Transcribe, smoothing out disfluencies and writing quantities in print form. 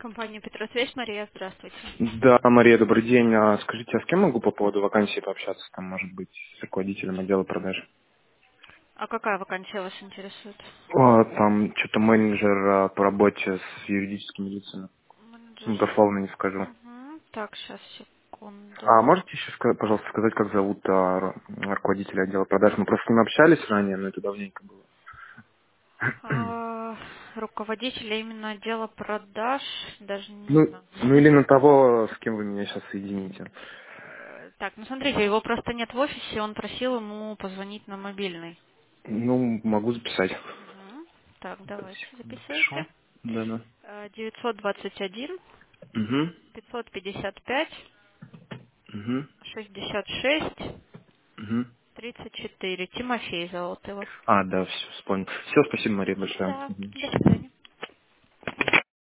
Компания «Петросвязь», Мария, здравствуйте. Да, Мария, добрый день. Скажите, а с кем могу по поводу вакансии пообщаться? Там, может быть, с руководителем отдела продаж. А какая вакансия вас интересует? Там что-то менеджер по работе с юридическими лицами. Менеджер. Ну, дословно не скажу. Мгм. Так, сейчас, секунду. А можете еще, пожалуйста, сказать, как зовут руководителя отдела продаж? Мы просто с ним общались ранее, но это давненько было. Руководителя именно отдела продаж, даже не Ну, знаю. ну или на того, с кем вы меня сейчас соедините. Так, ну смотрите, его просто нет в офисе, он просил ему позвонить на мобильный. Ну, могу записать. Мгм. Так, Так, давайте, секунду, пишу. записывайте. Да-да. 921 Угу. 555 Угу. 66 Угу. 34. Тимофей зовут его. Да, все, вспомнил. Все, спасибо, Мария, большое. Да, Мгм. до свидания.